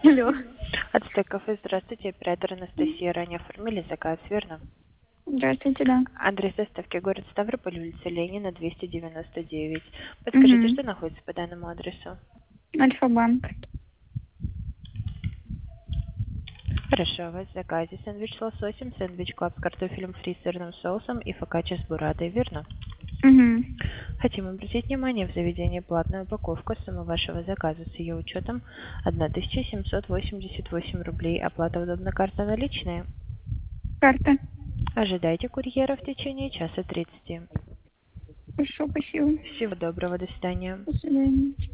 Алло. От кафе, здравствуйте, оператор Анастасия. Ранее оформили заказ, верно? Здравствуйте, да. Адрес доставки город Ставрополь, улица Ленина, 299. Подскажите, Угу. что находится по данному адресу? Альфа-банк. Хорошо, у вас в заказе сэндвич с лососем, сэндвич клаб с картофелем фри с сырным соусом и фокаччо с бурадой, верно? Угу. Хотим обратить внимание, в заведении платная упаковка, сумма вашего заказа с ее учетом 1788 рублей. Оплата удобна, карта наличная. Карта. Ожидайте курьера в течение часа 30. Хорошо, спасибо. Всего доброго, до свидания. До свидания.